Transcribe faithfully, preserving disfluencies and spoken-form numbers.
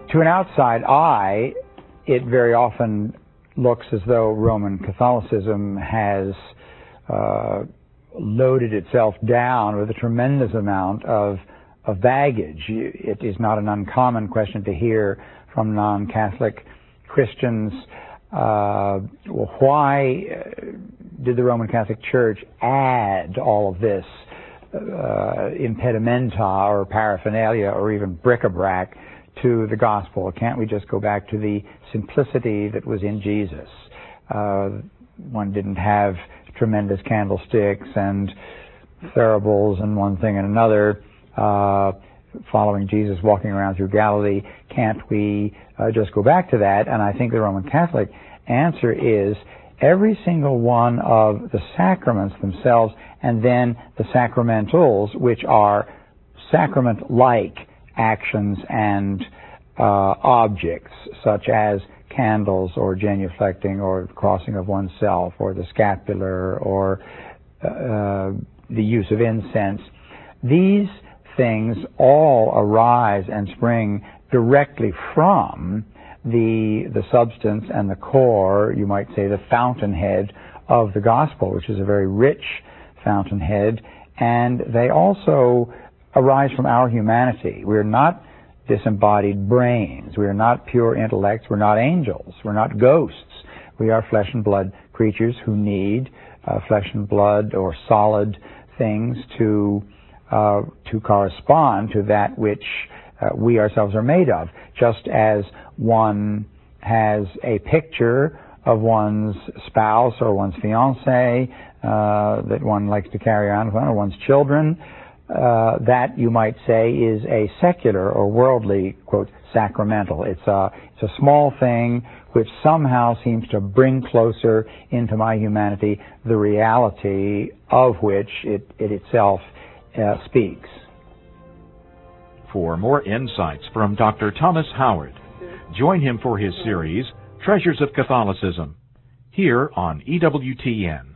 to an outside eye, it very often looks as though Roman Catholicism has uh, loaded itself down with a tremendous amount of, of baggage. It is not an uncommon question to hear from non-Catholic Christians, uh, well, why did the Roman Catholic Church add all of this uh, impedimenta or paraphernalia or even bric-a-brac to the gospel? Can't we just go back to the simplicity that was in Jesus? Uh, one didn't have tremendous candlesticks and thuribles and one thing and another, uh, following Jesus walking around through Galilee. Can't we uh, just go back to that? And I think the Roman Catholic answer is every single one of the sacraments themselves, and then the sacramentals, which are sacrament-like actions and uh, objects, such as candles or genuflecting or crossing of oneself or the scapular or uh, the use of incense. These things all arise and spring directly from the the substance and the core, you might say the fountainhead of the gospel, which is a very rich fountainhead, and they also arise from our humanity. We're not disembodied brains. We are not pure intellects. We're not angels. We're not ghosts. We are flesh and blood creatures who need uh, flesh and blood or solid things to uh, to correspond to that which uh, we ourselves are made of. Just as one has a picture of one's spouse or one's fiancé uh, that one likes to carry around with one, or one's children, Uh, that you might say is a secular or worldly, quote, sacramental. It's a, it's a small thing which somehow seems to bring closer into my humanity the reality of which it, it itself uh, speaks. For more insights from Doctor Thomas Howard, join him for his series, Treasures of Catholicism, here on E W T N.